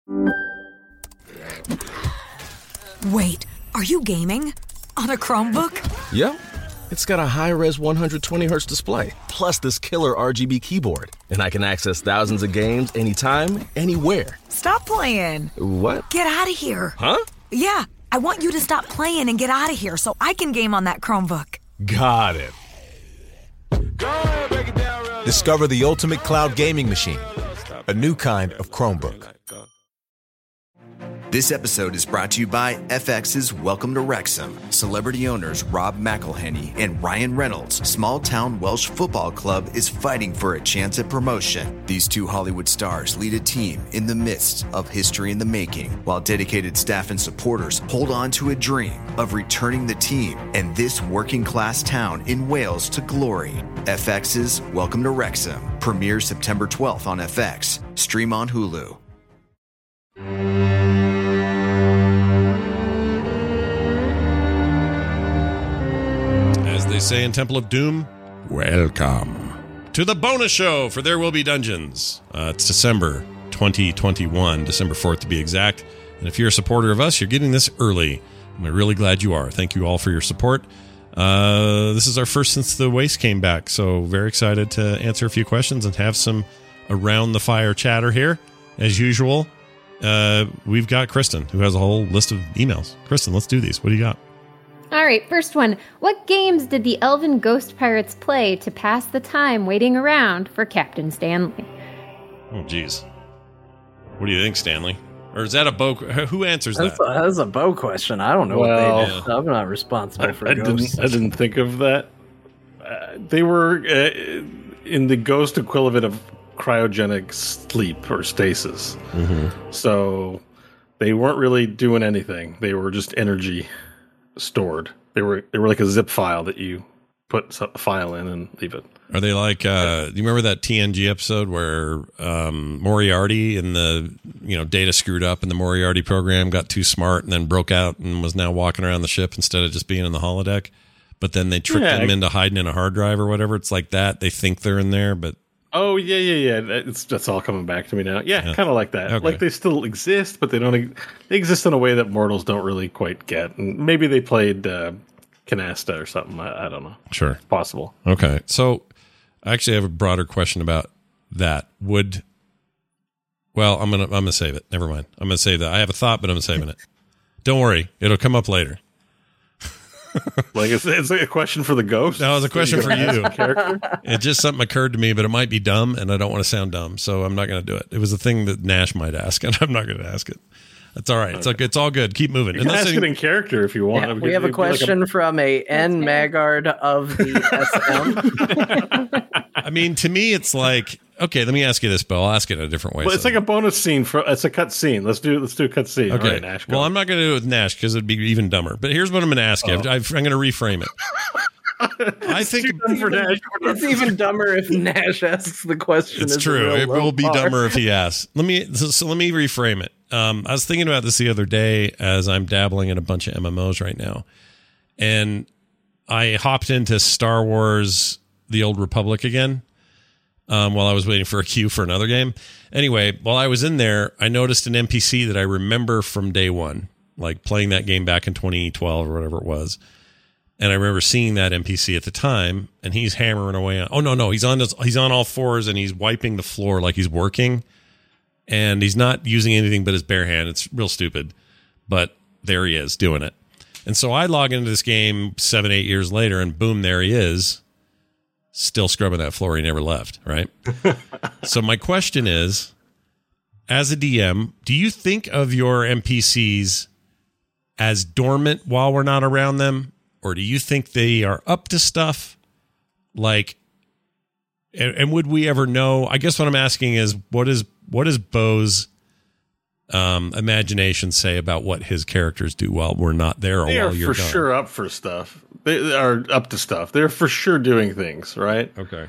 Wait, are you gaming? On a Chromebook? Yep. It's got a high-res 120Hz display, plus this killer RGB keyboard. And I can access thousands of games anytime, anywhere. Stop playing. What? Get out of here. Huh? Yeah, I want you to stop playing and get out of here so I can game on that Chromebook. Got it. Discover the ultimate cloud gaming machine, a new kind of Chromebook. This episode is brought to you by FX's Welcome to Wrexham. Celebrity owners Rob McElhenney and Ryan Reynolds' small-town Welsh football club is fighting for a chance at promotion. These two Hollywood stars lead a team in the midst of history in the making, while dedicated staff and supporters hold on to a dream of returning the team and this working-class town in Wales to glory. FX's Welcome to Wrexham premieres September 12th on FX. Stream on Hulu. They say in Temple of Doom, welcome to the bonus show for There Will Be Dungeons. It's December 2021, December 4th to be exact. And if you're a supporter of us, you're getting this early. And we're really glad you are. Thank you all for your support. This is our first since the Waste came back, so very excited to answer a few questions and have some around the fire chatter here. As usual, we've got Kristen, who has a whole list of emails. Kristen, let's do these. What do you got? All right, first one. What games did the Elven Ghost Pirates play to pass the time waiting around for Captain Stanley? Oh, geez. What do you think, Stanley? Or is that a Bo? Who answers that? That's a Bo question. I don't know what they did. I'm not responsible for ghosts. I didn't think of that. They were in the ghost equivalent of cryogenic sleep or stasis. Mm-hmm. So they weren't really doing anything. They were just energy stored. They were like a zip file that you put a file in and leave it. Are they like do you remember that TNG episode where Moriarty and the data screwed up and the Moriarty program got too smart and then broke out and was now walking around the ship instead of just being in the holodeck, but then they tricked them into hiding in a hard drive or whatever? It's like that. They think they're in there, but yeah. That's all coming back to me now. Yeah. Kind of like that. Okay. Like they still exist, but they exist in a way that mortals don't really quite get. And maybe they played Canasta or something. I don't know. Sure, it's possible. Okay, so I actually have a broader question about that. I'm gonna save it. Never mind. I'm gonna save that. I have a thought, but I'm saving it. Don't worry, it'll come up later. Like it's like a question for the ghost. No, it's a question for you. It just something occurred to me, but it might be dumb, and I don't want to sound dumb, so I'm not going to do it. It was a thing that Nash might ask, and I'm not going to ask it. That's all right. Okay. It's all good. Keep moving. You can ask it in character if you want. Yeah, we have a question from a N Maggard of the SM. I mean, to me, it's like, okay, let me ask you this, Bill. I'll ask it in a different way. Well, it's like a bonus scene. It's a cut scene. Let's do a cut scene. Okay. All right, Nash, well, I'm not going to do it with Nash because it'd be even dumber. But here's what I'm going to ask you. I'm going to reframe it. I think it's even dumber if Nash asks the question. It's true. It will be dumber if he asks. Let me reframe it. I was thinking about this the other day as I'm dabbling in a bunch of MMOs right now, and I hopped into Star Wars: The Old Republic again while I was waiting for a queue for another game. Anyway, while I was in there, I noticed an NPC that I remember from day one, like playing that game back in 2012 or whatever it was. And I remember seeing that NPC at the time, and he's hammering away on. Oh no, he's on all fours and he's wiping the floor like he's working, and he's not using anything but his bare hand. It's real stupid, but there he is doing it. And so I log into this game 7-8 years later, and boom, there he is, still scrubbing that floor. He never left. Right. So my question is, as a DM, do you think of your NPCs as dormant while we're not around them? Or do you think they are up to stuff? Like, and would we ever know? I guess what I'm asking is, what does Bo's imagination say about what his characters do while we're not there? Or they while are you're for gone? sure up for stuff. They are up to stuff. They're for sure doing things, right? Okay.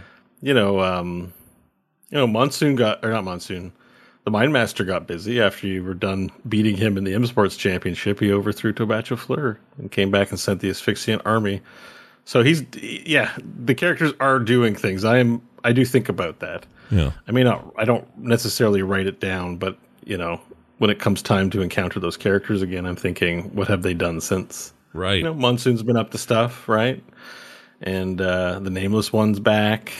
Monsoon not Monsoon. The Mindmaster got busy after you were done beating him in the M Sports Championship. He overthrew Tobacho Fleur and came back and sent the Asphyxiant Army. So the characters are doing things. I do think about that. Yeah. I mean, I don't necessarily write it down, but when it comes time to encounter those characters again, I'm thinking, what have they done since? Right. You know, Monsoon's been up to stuff, right? And the Nameless One's back.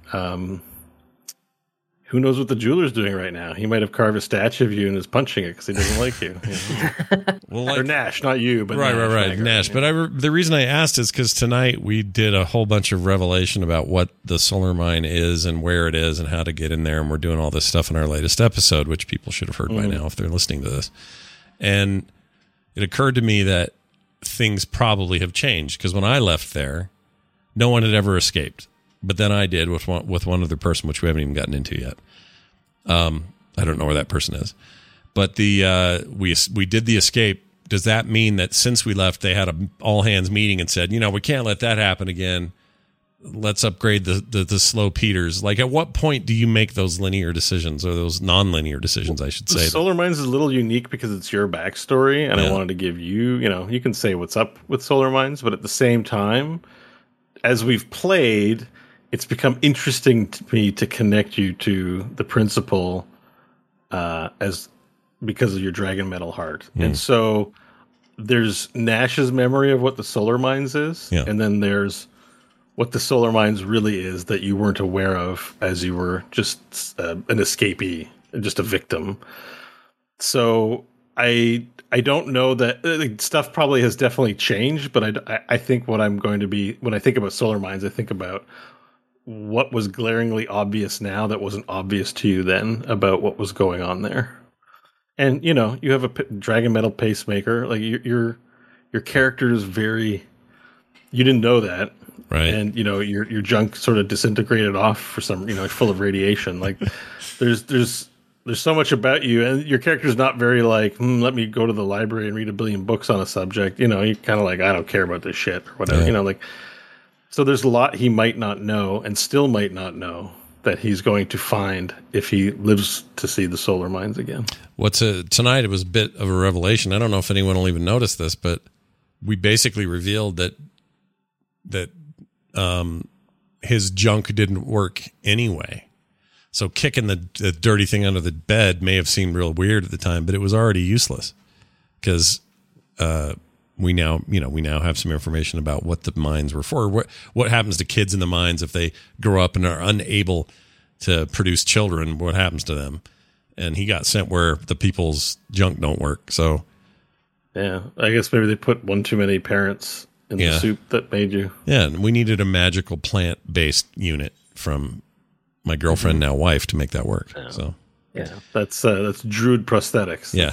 Who knows what the jeweler's doing right now? He might have carved a statue of you and is punching it because he doesn't like you. Well, like, or Nash, not you, but right. Nash. But the reason I asked is because tonight we did a whole bunch of revelation about what the solar mine is and where it is and how to get in there. And we're doing all this stuff in our latest episode, which people should have heard by now if they're listening to this. And it occurred to me that things probably have changed because when I left there, no one had ever escaped. But then I did with one other person, which we haven't even gotten into yet. I don't know where that person is. But we did the escape. Does that mean that since we left, they had a all hands meeting and said, we can't let that happen again. Let's upgrade the slow Peters. Like, at what point do you make those linear decisions or those non-linear decisions, I should say? Solar Mines is a little unique because it's your backstory, and I wanted to give you, you can say what's up with Solar Mines, but at the same time, as we've played, it's become interesting to me to connect you to the principal because of your Dragon Metal heart. And so there's Nash's memory of what the Solar Mines is, and then there's what the Solar Mines really is that you weren't aware of as you were just an escapee, just a victim. So I don't know that stuff probably has definitely changed, but I think what I'm going to be, when I think about Solar Mines, I think about what was glaringly obvious now that wasn't obvious to you then about what was going on there. And, you have a Dragon Metal pacemaker. Like, your character is you didn't know that. Right. And, your junk sort of disintegrated off for some, full of radiation. Like, there's so much about you, and your character's not very like, let me go to the library and read 1 billion books on a subject. You're kind of like, I don't care about this shit or whatever, so there's a lot he might not know and still might not know that he's going to find if he lives to see the Solar Mines again. Tonight it was a bit of a revelation. I don't know if anyone will even notice this, but we basically revealed that his junk didn't work anyway. So kicking the dirty thing under the bed may have seemed real weird at the time, but it was already useless because we now have some information about what the mines were for. What happens to kids in the mines if they grow up and are unable to produce children? What happens to them? And he got sent where the people's junk don't work. So yeah, I guess maybe they put one too many parents in the soup that made you. Yeah, and we needed a magical plant-based unit from my girlfriend, now wife, to make that work. Yeah. So yeah, that's Druid prosthetics. Yeah,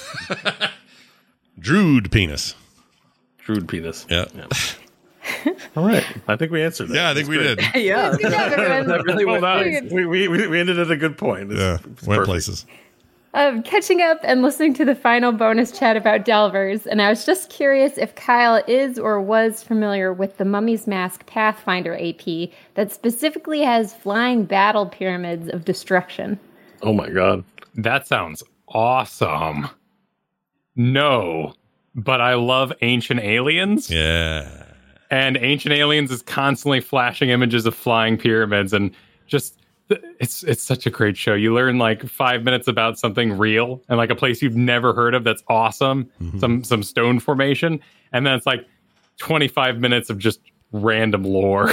Druid penis. Druid penis. Yeah. All right, I think we answered that. Yeah, I think we did. Yeah, that really went nice. We ended at a good point. Went places. Catching up and listening to the final bonus chat about Delvers, and I was just curious if Kyle is or was familiar with the Mummy's Mask Pathfinder AP that specifically has flying battle pyramids of destruction. Oh my god. That sounds awesome. No, but I love Ancient Aliens. Yeah. And Ancient Aliens is constantly flashing images of flying pyramids, and just it's such a great show. You learn like 5 minutes about something real and like a place you've never heard of that's awesome, some stone formation, and then it's like 25 minutes of just random lore.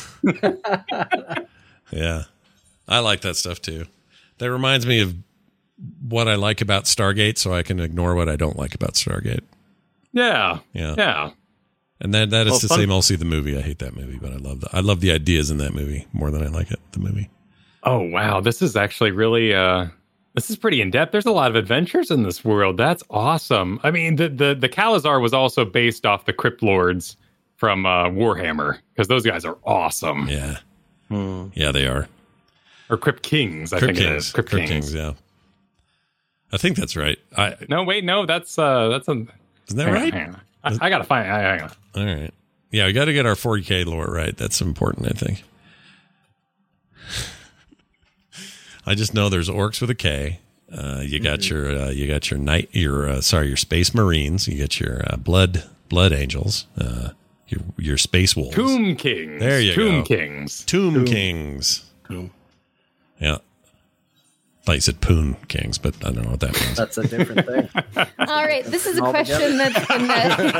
Yeah, I like that stuff too. That reminds me of what I like about Stargate, so I can ignore what I don't like about Stargate. Yeah. And that is to say, mostly the movie. I hate that movie, but I love the ideas in that movie more than I like the movie. Oh wow, this is actually really this is pretty in depth. There's a lot of adventures in this world. That's awesome. I mean, the Kalizar was also based off the Crypt Lords from Warhammer, because those guys are awesome. Yeah, yeah, they are. Or Crypt Kings, I think it is. Crypt Kings, yeah. I think that's right. No, that's isn't that right? Hang on. I gotta find. Hang on. All right. Yeah, we got to get our 40K lore right. That's important, I think. I just know there's orcs with a K. You got your Space Marines. You get your blood angels. Your space wolves. Tomb Kings. There you go. Tomb Kings. Tomb Kings. Yeah. thought you said Poon Kings, but I don't know what that means. That's a different thing. All right, this is a question that's been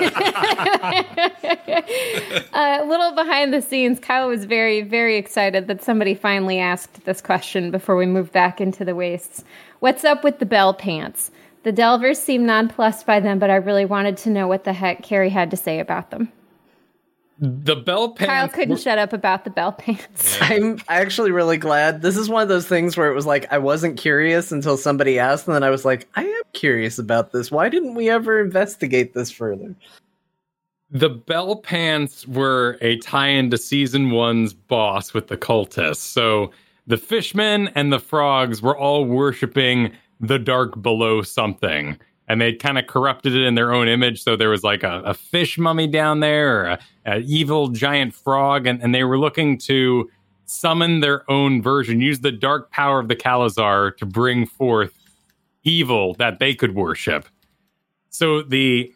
a little behind the scenes. Kyle was very, very excited that somebody finally asked this question before we move back into the wastes. What's up with the bell pants? The Delvers seem nonplussed by them, but I really wanted to know what the heck Carrie had to say about them. The bell pants. Kyle couldn't shut up about the bell pants. I'm actually really glad. This is one of those things where it was like I wasn't curious until somebody asked, and then I was like, I am curious about this. Why didn't we ever investigate this further? The bell pants were a tie-in to season 1's boss with the cultists. So the fishmen and the frogs were all worshiping the dark below something. And they kind of corrupted it in their own image. So there was like a fish mummy down there, or an evil giant frog. And they were looking to summon their own version, use the dark power of the Kalazar to bring forth evil that they could worship. So the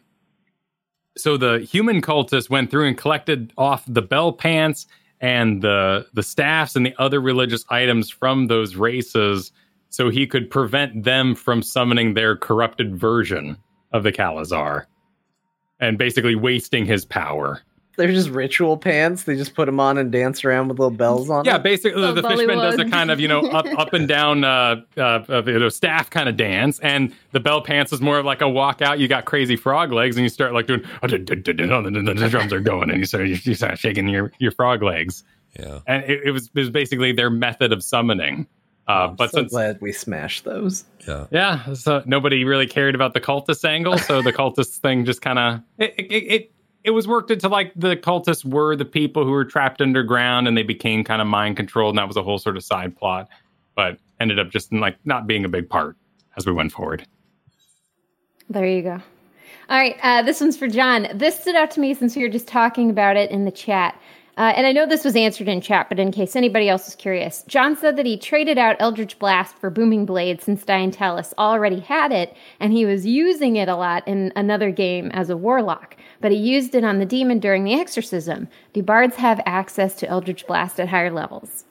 human cultists went through and collected off the bell pants and the staffs and the other religious items from those races, so he could prevent them from summoning their corrupted version of the Kalazar and basically wasting his power. They're just ritual pants. They just put them on and dance around with little bells on. Yeah, basically the fishman does a kind of, up and down staff kind of dance, and the bell pants is more of like a walkout. You got crazy frog legs, and you start like doing the drums are going, and you start shaking your frog legs. Yeah, and it was basically their method of summoning. But so glad we smashed those. Yeah. So nobody really cared about the cultist angle, so the cultist thing just kind of it was worked into like the cultists were the people who were trapped underground, and they became kind of mind controlled, and that was a whole sort of side plot, but ended up just like not being a big part as we went forward. There you go. All right, this one's for John. This stood out to me since we were just talking about it in the chat. And I know this was answered in chat, but in case anybody else is curious, John said that he traded out Eldritch Blast for Booming Blade since Diantalis already had it, and he was using it a lot in another game as a warlock, but he used it on the demon during the exorcism. Do bards have access to Eldritch Blast at higher levels?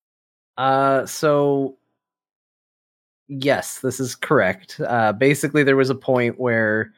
So yes, this is correct. Basically, there was a point where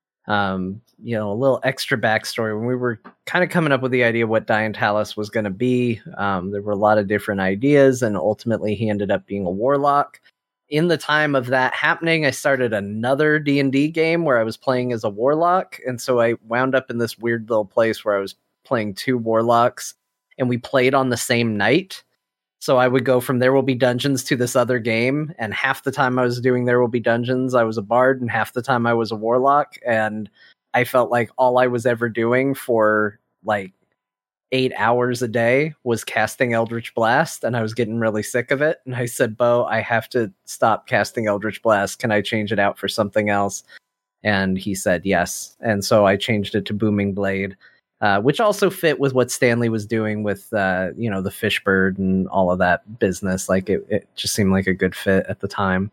a little extra backstory. When we were kind of coming up with the idea of what Diantalis was going to be, there were a lot of different ideas, and ultimately he ended up being a warlock. In the time of that happening, I started another D&D game where I was playing as a warlock, and so I wound up in this weird little place where I was playing two warlocks, and we played on the same night. So I would go from There Will Be Dungeons to this other game, and half the time I was doing There Will Be Dungeons, I was a bard, and half the time I was a warlock, and I felt like all I was ever doing for like 8 hours a day was casting Eldritch Blast, and I was getting really sick of it. And I said, Bo, I have to stop casting Eldritch Blast. Can I change it out for something else? And he said yes. And so I changed it to Booming Blade, which also fit with what Stanley was doing with, the Fishbird and all of that business. Like it just seemed like a good fit at the time.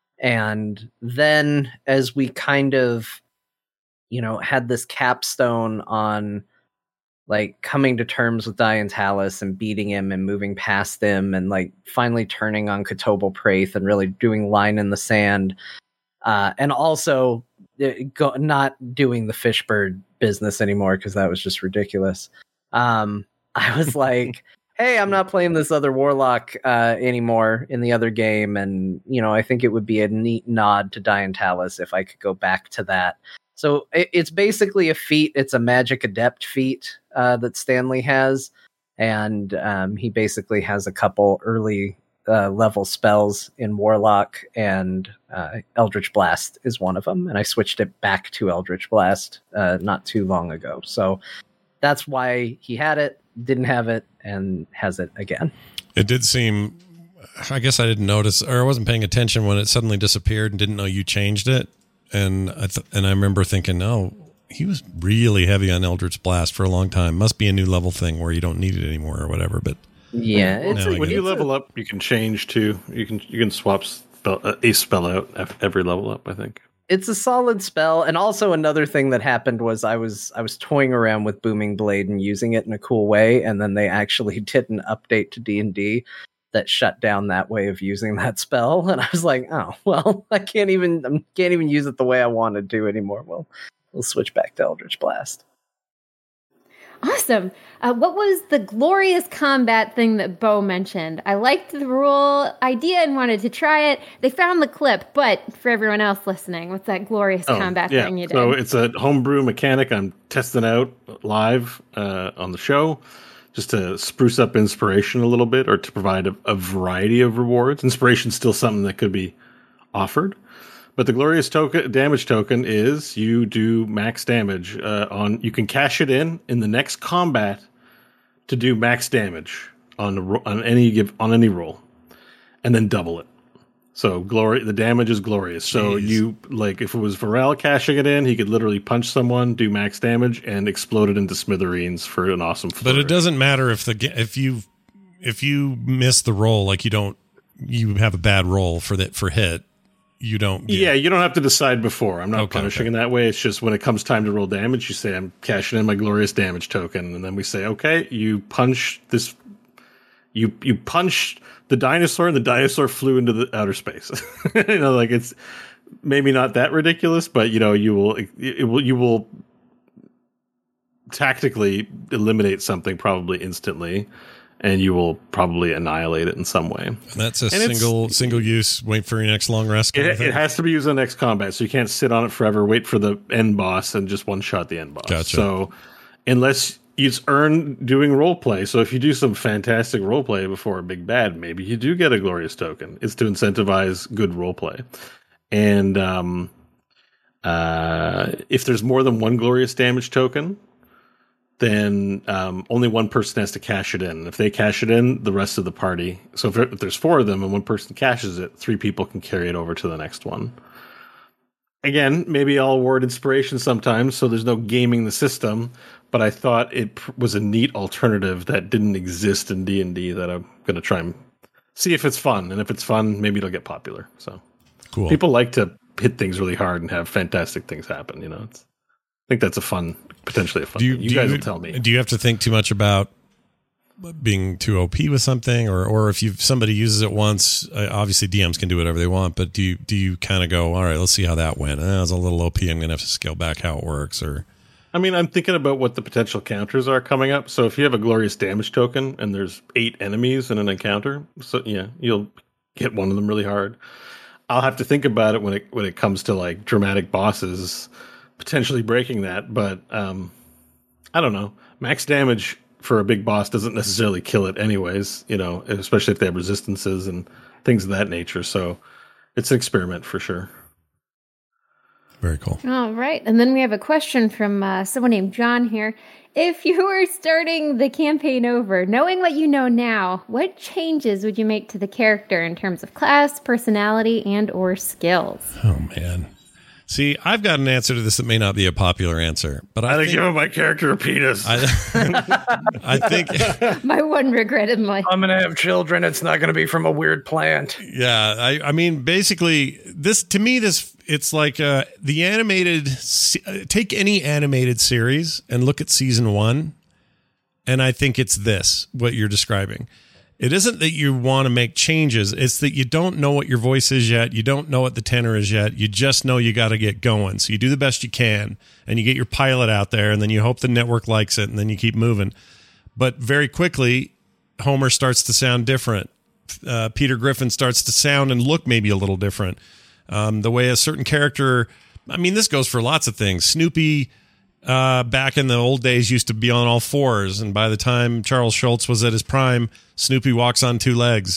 And then as we kind of, had this capstone on like coming to terms with Diantalis and beating him and moving past him and like finally turning on Kotobel Praith and really doing Line in the Sand. And also not doing the Fishbird business anymore because that was just ridiculous. I was like, hey, I'm not playing this other warlock anymore in the other game. And, I think it would be a neat nod to Diantalis if I could go back to that. So it's basically a feat. It's a magic adept feat that Stanley has. And he basically has a couple early level spells in Warlock, and Eldritch Blast is one of them. And I switched it back to Eldritch Blast not too long ago. So that's why he had it, didn't have it, and has it again. It did seem, I guess I didn't notice, or I wasn't paying attention when it suddenly disappeared and didn't know you changed it. And I remember thinking, oh, he was really heavy on Eldritch Blast for a long time. Must be a new level thing where you don't need it anymore or whatever. But yeah, when you level up, you can change to you can swap a spell out every level up, I think. It's a solid spell. And also another thing that happened was I was toying around with Booming Blade and using it in a cool way, and then they actually did an update to D&D that shut down that way of using that spell. And I was like, oh, well, I can't even use it the way I wanted to anymore. Well, we'll switch back to Eldritch Blast. Awesome. What was the glorious combat thing that Bo mentioned? I liked the rule idea and wanted to try it. They found the clip, but for everyone else listening, what's that glorious combat thing you did? So it's a homebrew mechanic I'm testing out live on the show, just to spruce up inspiration a little bit, or to provide a variety of rewards. Inspiration's still something that could be offered. But the glorious damage token is you do max damage you can cash it in the next combat to do max damage on any roll, and then double it. So the damage is glorious. So you, like, if it was Varel cashing it in, he could literally punch someone, do max damage, and explode it into smithereens for an awesome flurry. But it doesn't matter if you miss the roll, like you have a bad roll for hit. You don't. You don't have to decide before. I'm not punishing in that way. It's just when it comes time to roll damage, you say, I'm cashing in my glorious damage token. And then we say, okay, you punch this. You punched the dinosaur, and the dinosaur flew into the outer space. Like, it's maybe not that ridiculous, but you will tactically eliminate something probably instantly. And you will probably annihilate it in some way. And that's a single use, wait for your next long rest. It has to be used in the next combat, so you can't sit on it forever, wait for the end boss, and just one-shot the end boss. Gotcha. So unless it's earned doing roleplay, so if you do some fantastic roleplay before a big bad, maybe you do get a glorious token. It's to incentivize good roleplay. And if there's more than one glorious damage token, then only one person has to cash it in. If they cash it in, the rest of the party. So if there's 4 of them and one person cashes it, 3 people can carry it over to the next one. Again, maybe I'll award inspiration sometimes, so there's no gaming the system. But I thought it was a neat alternative that didn't exist in D&D that I'm going to try and see if it's fun. And if it's fun, maybe it'll get popular. So cool. People like to hit things really hard and have fantastic things happen. I think that's potentially a fun thing. You guys will tell me. Do you have to think too much about being too OP with something, or if somebody uses it once, obviously DMs can do whatever they want, but do you kind of go, all right, let's see how that went. That was a little OP. I'm going to have to scale back how it works. Or, I mean, I'm thinking about what the potential counters are coming up. So if you have a glorious damage token and there's 8 enemies in an encounter, so yeah, you'll hit one of them really hard. I'll have to think about it when it comes to like dramatic bosses, potentially breaking that, but I don't know. Max damage for a big boss doesn't necessarily kill it anyways, especially if they have resistances and things of that nature. So it's an experiment for sure. Very cool. All right. And then we have a question from someone named John here. If you were starting the campaign over, knowing what you know now, what changes would you make to the character in terms of class, personality, and or skills? Oh, man. See, I've got an answer to this that may not be a popular answer, but I think give my character a penis. I think my one regret in life. I'm gonna have children. It's not gonna be from a weird plant. Yeah, I mean, basically, it's like the animated. Take any animated series and look at season 1, and I think it's what you're describing. It isn't that you want to make changes. It's that you don't know what your voice is yet. You don't know what the tenor is yet. You just know you got to get going. So you do the best you can, and you get your pilot out there, and then you hope the network likes it, and then you keep moving. But very quickly, Homer starts to sound different. Peter Griffin starts to sound and look maybe a little different. The way a certain character, I mean, this goes for lots of things. Snoopy, back in the old days, used to be on all 4s, and by the time Charles Schultz was at his prime, Snoopy walks on 2 legs,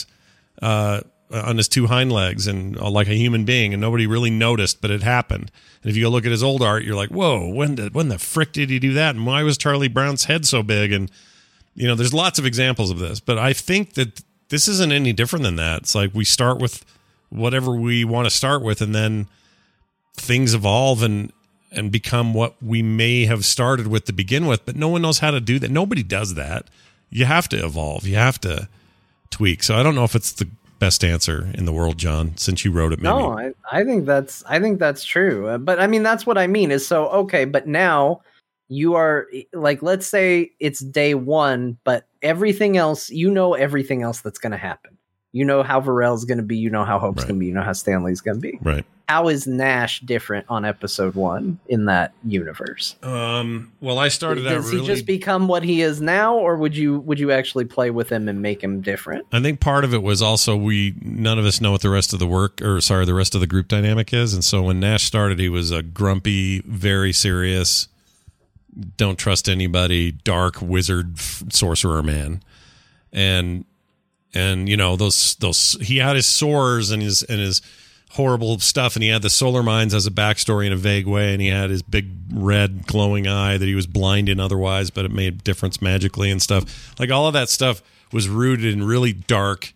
on his 2 hind legs, and like a human being, and nobody really noticed, but it happened. And if you go look at his old art, you're like, whoa, when the frick did he do that? And why was Charlie Brown's head so big? And there's lots of examples of this, but I think that this isn't any different than that. It's like we start with whatever we want to start with, and then things evolve and become what we may have started with to begin with, but no one knows how to do that. Nobody does that. You have to evolve. You have to tweak. So I don't know if it's the best answer in the world, John, since you wrote it. Maybe. No, I think that's true. But I mean, that's what I mean is so, okay, but now you are like, let's say it's day 1, but everything else, everything else that's going to happen. You know how Varel's going to be. You know how Hope's Right. going to be. You know how Stanley's going to be. Right. How is Nash different on episode 1 in that universe? Well, I started out Does really. he just become what he is now, or would you actually play with him and make him different? I think part of it was also none of us know what the rest of the rest of the group dynamic is, and so when Nash started, he was a grumpy, very serious, don't trust anybody, dark wizard sorcerer man, and you know those he had his sores and his horrible stuff, and he had the solar mines as a backstory in a vague way, and he had his big red glowing eye that he was blind in otherwise, but it made a difference magically and stuff. Like all of that stuff was rooted in really dark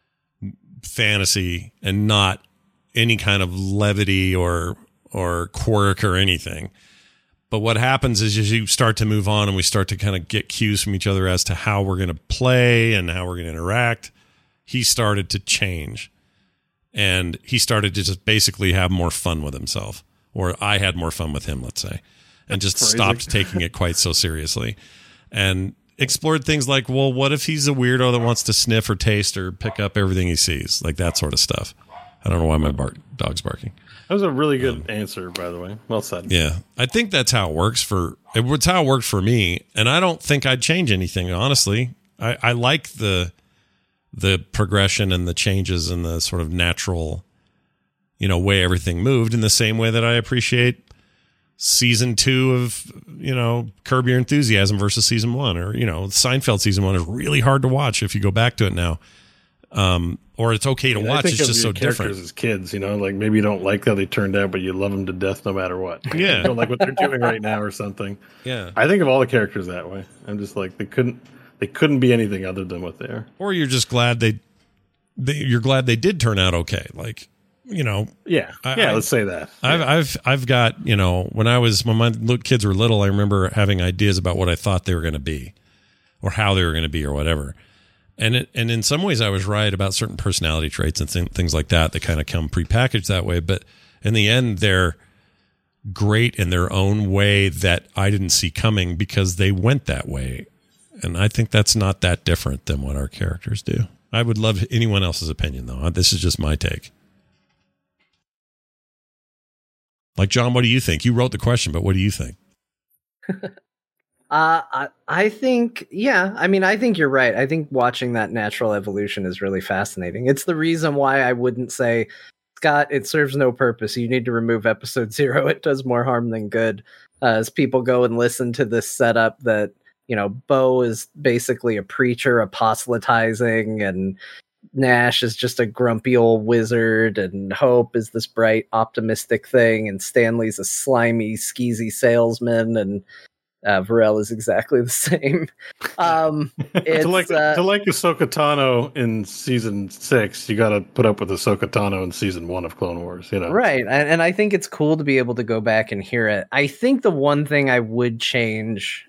fantasy and not any kind of levity or quirk or anything. But what happens is as you start to move on and we start to kind of get cues from each other as to how we're going to play and how we're going to interact, he started to change. And he started to just basically have more fun with himself, or I had more fun with him, let's say, and just stopped taking it quite so seriously and explored things like, well, what if he's a weirdo that wants to sniff or taste or pick up everything he sees, like that sort of stuff. I don't know why my dog's barking. That was a really good answer, by the way. Well said. Yeah, I think that's how it works it's how it worked for me, and I don't think I'd change anything, honestly. I like the progression and the changes and the sort of natural, way everything moved, in the same way that I appreciate season 2 of, Curb Your Enthusiasm versus season 1, or, Seinfeld season 1 is really hard to watch if you go back to it now. Or it's okay to watch. It's just so different. As kids, like maybe you don't like how they turned out, but you love them to death no matter what. Yeah. You don't like what they're doing right now or something. Yeah. I think of all the characters that way. I'm just like, they couldn't be anything other than what they are. Or you're just glad you're glad they did turn out okay. Like, Yeah. Let's say that. I've got, when my kids were little, I remember having ideas about what I thought they were going to be or how they were going to be or whatever. And in some ways I was right about certain personality traits and things like that kind of come prepackaged that way. But in the end, they're great in their own way that I didn't see coming because they went that way. And I think that's not that different than what our characters do. I would love anyone else's opinion, though. This is just my take. Like, John, what do you think? You wrote the question, but what do you think? I think, I think you're right. I think watching that natural evolution is really fascinating. It's the reason why I wouldn't say, Scott, it serves no purpose. You need to remove episode 0. It does more harm than good. As people go and listen to this setup that, Bo is basically a preacher apostolizing, and Nash is just a grumpy old wizard, and Hope is this bright, optimistic thing, and Stanley's a slimy, skeezy salesman, and Varel is exactly the same. To like Ahsoka Tano in season 6, you got to put up with Ahsoka Tano in season 1 of Clone Wars, Right, and I think it's cool to be able to go back and hear it. I think the one thing I would change,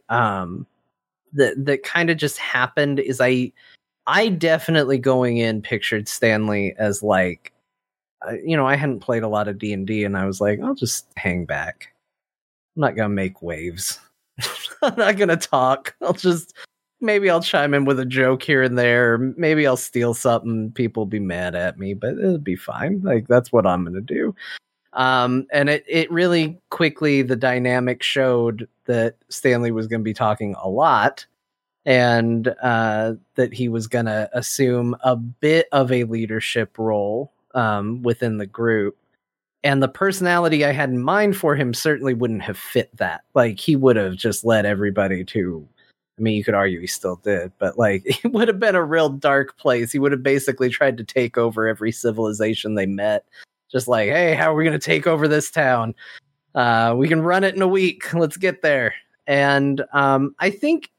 that kind of just happened, is I definitely going in pictured Stanley as like, I hadn't played a lot of D&D, and I was like, I'll just hang back. I'm not gonna make waves. I'm not gonna talk. Maybe I'll chime in with a joke here and there. Maybe I'll steal something. People will be mad at me, but it'll be fine. Like, that's what I'm gonna do. And it really quickly, the dynamic showed that Stanley was going to be talking a lot, and that he was going to assume a bit of a leadership role within the group. And the personality I had in mind for him certainly wouldn't have fit that. Like, he would have just led everybody to, I mean, you could argue he still did, but like, it would have been a real dark place. He would have basically tried to take over every civilization they met. Just like, hey, how are we going to take over this town? We can run it in a week. Let's get there. And I think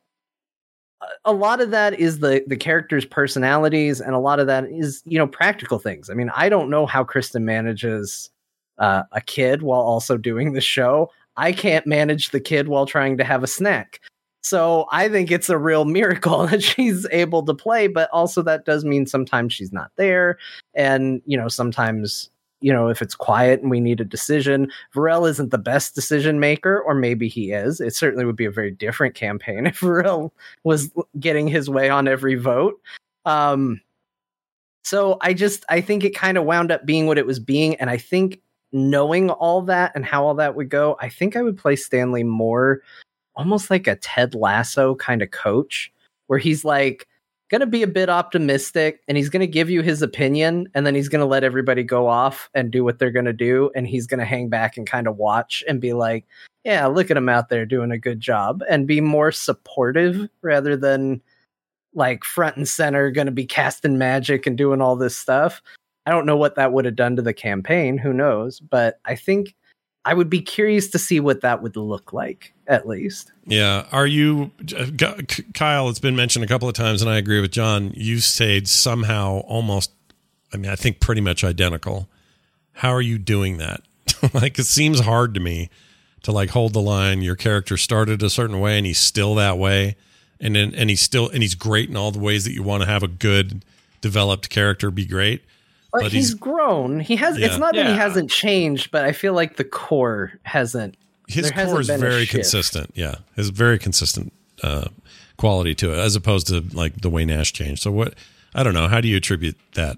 a lot of that is the characters' personalities, and a lot of that is, practical things. I mean, I don't know how Kristen manages a kid while also doing the show. I can't manage the kid while trying to have a snack. So I think it's a real miracle that she's able to play, but also that does mean sometimes she's not there. And, sometimes, if it's quiet and we need a decision, Varel isn't the best decision maker, or maybe he is. It certainly would be a very different campaign if Varel was getting his way on every vote. So I think it kind of wound up being what it was being. And I think knowing all that and how all that would go, I think I would play Stanley more almost like a Ted Lasso kind of coach, where he's like going to be a bit optimistic and he's going to give you his opinion, and then he's going to let everybody go off and do what they're going to do. And he's going to hang back and kind of watch and be like, yeah, look at him out there doing a good job, and be more supportive rather than like front and center going to be casting magic and doing all this stuff. I don't know what that would have done to the campaign. Who knows? But I think I would be curious to see what that would look like, at least. Yeah. Are you, Kyle, it's been mentioned a couple of times, and I agree with John. You stayed somehow almost, I think pretty much identical. How are you doing that? Like, it seems hard to me to like hold the line. Your character started a certain way and he's still that way. And he's great in all the ways that you want to have a good developed character be great. But he's grown. He has. Yeah. It's not that he hasn't changed, but I feel like the core hasn't. His core is very consistent. Yeah, has very consistent quality to it, as opposed to like the way Nash changed. So what? I don't know. How do you attribute that?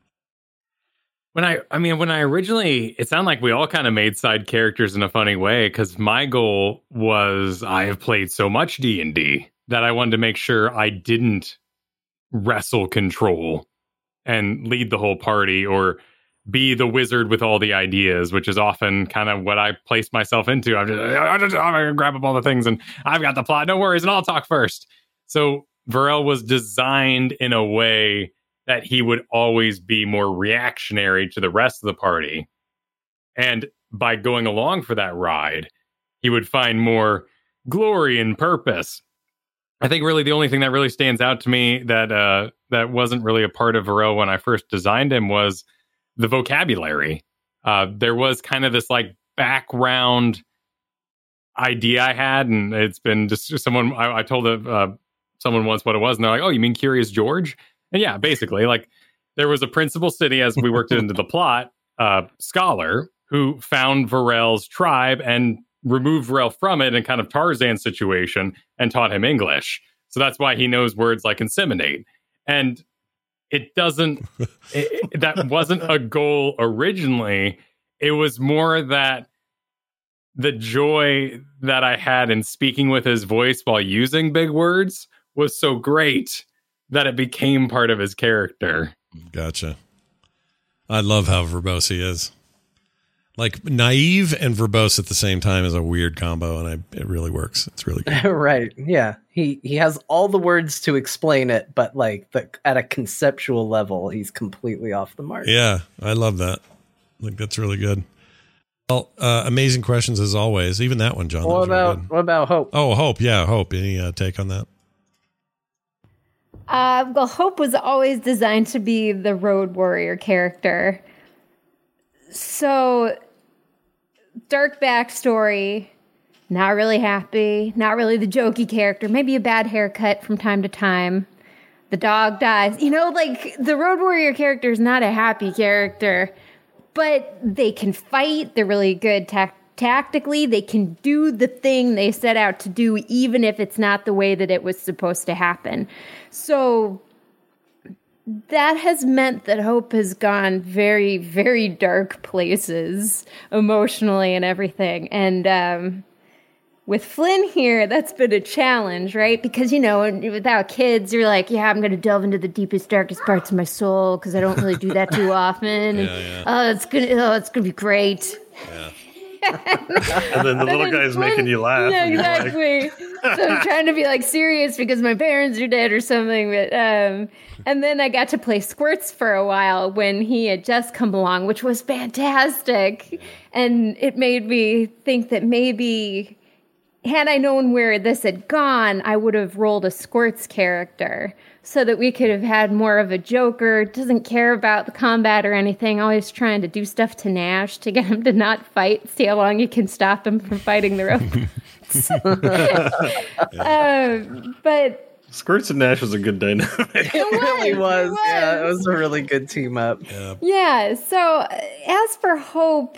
When I originally, it sounded like we all kind of made side characters in a funny way, because my goal was, I have played so much D&D that I wanted to make sure I didn't wrestle control and lead the whole party or be the wizard with all the ideas, which is often kind of what I place myself into. I'm going to grab up all the things and I've got the plot. No worries. And I'll talk first. So Varel was designed in a way that he would always be more reactionary to the rest of the party. And by going along for that ride, he would find more glory and purpose. I think really the only thing that really stands out to me that wasn't really a part of Varel when I first designed him was the vocabulary. There was kind of this like background idea I had, and it's been just someone, I told someone once what it was, and they're like, oh, you mean Curious George? And yeah, basically, like, there was a principal city, as we worked it into the plot, scholar who found Varel's tribe and removed Varel from it in kind of Tarzan situation and taught him English. So that's why he knows words like inseminate. And it doesn't, that wasn't a goal originally. It was more that the joy that I had in speaking with his voice while using big words was so great that it became part of his character. Gotcha. I love how verbose he is. Like, naive and verbose at the same time is a weird combo, and it really works. It's really good. Right. Yeah. He has all the words to explain it, but like at a conceptual level, he's completely off the mark. Yeah, I love that. Like, that's really good. Well, amazing questions as always. Even that one, John. What about Hope? Oh, Hope. Yeah, Hope. Any take on that? Well, Hope was always designed to be the road warrior character. So, dark backstory, not really happy, not really the jokey character, maybe a bad haircut from time to time. The dog dies. You know, like, the road warrior character is not a happy character, but they can fight. They're really good tactically. They can do the thing they set out to do, even if it's not the way that it was supposed to happen. So that has meant that Hope has gone very, very dark places emotionally and everything. And with Flynn here, that's been a challenge, right? Because, you know, without kids, you're like, yeah, I'm going to delve into the deepest, darkest parts of my soul because I don't really do that too often. Yeah. It's gonna be great. Yeah. And then the little guy's making you laugh. Yeah, exactly. So I'm trying to be like serious because my parents are dead or something. But and then I got to play Squirts for a while when he had just come along, which was fantastic. And it made me think that maybe had I known where this had gone, I would have rolled a Squirts character so that we could have had more of a Joker, doesn't care about the combat or anything, always trying to do stuff to Nash to get him to not fight, see how long you can stop him from fighting the robots. But Squirts and Nash was a good dynamic. It really was. Yeah, it was a really good team up. Yeah, so as for Hope,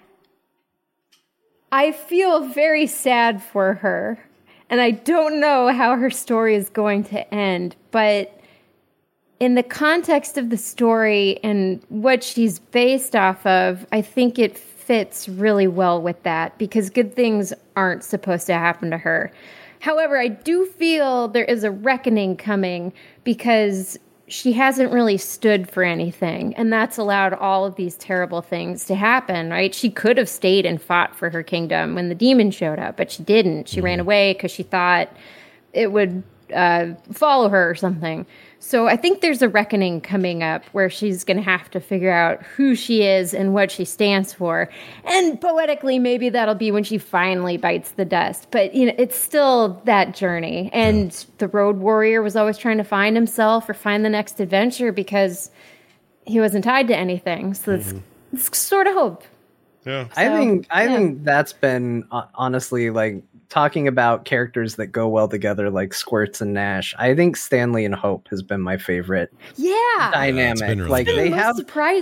I feel very sad for her. And I don't know how her story is going to end, but in the context of the story and what she's based off of, I think it fits really well with that because good things aren't supposed to happen to her. However, I do feel there is a reckoning coming because she hasn't really stood for anything, and that's allowed all of these terrible things to happen, right? She could have stayed and fought for her kingdom when the demon showed up, but she didn't. She ran away because she thought it would follow her or something. So I think there's a reckoning coming up where she's going to have to figure out who she is and what she stands for. And poetically, maybe that'll be when she finally bites the dust. But, you know, it's still that journey. And the road warrior was always trying to find himself or find the next adventure because he wasn't tied to anything. So it's sort of hope. Yeah. I think that's been honestly like talking about characters that go well together like Squirts and Nash. I think Stanley and Hope has been my favorite dynamic. Yeah, really like good. they have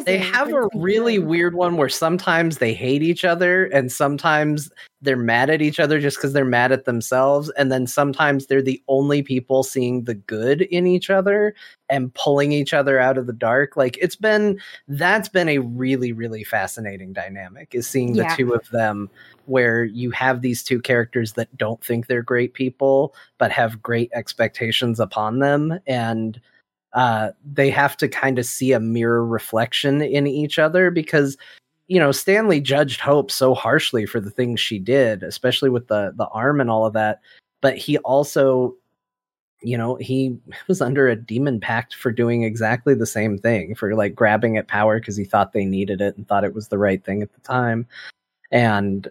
a really weird one where sometimes they hate each other and sometimes they're mad at each other just because they're mad at themselves, and then sometimes they're the only people seeing the good in each other and pulling each other out of the dark. Like that's been a really, really fascinating dynamic, is seeing the two of them where you have these two characters that don't think they're great people but have great expectations upon them, and they have to kind of see a mirror reflection in each other because, you know, Stanley judged Hope so harshly for the things she did, especially with the arm and all of that. But he also, you know, he was under a demon pact for doing exactly the same thing, for like grabbing at power because he thought they needed it and thought it was the right thing at the time. And,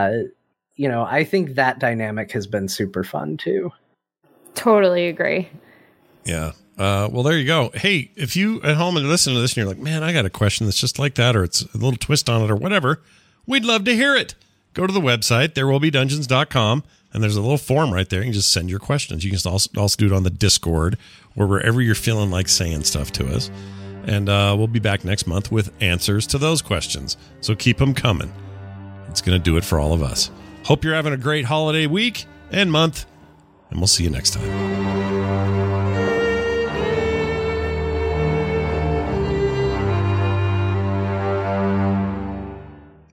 you know, I think that dynamic has been super fun too. Totally agree. Yeah. Well, there you go. Hey, if you at home and listen to this and you're like, man, I got a question that's just like that, or it's a little twist on it or whatever, we'd love to hear it. Go to the website, therewillbedungeons.com, and there's a little form right there. You can just send your questions. You can also do it on the Discord or wherever you're feeling like saying stuff to us. And we'll be back next month with answers to those questions. So keep them coming. It's going to do it for all of us. Hope you're having a great holiday week and month, and we'll see you next time.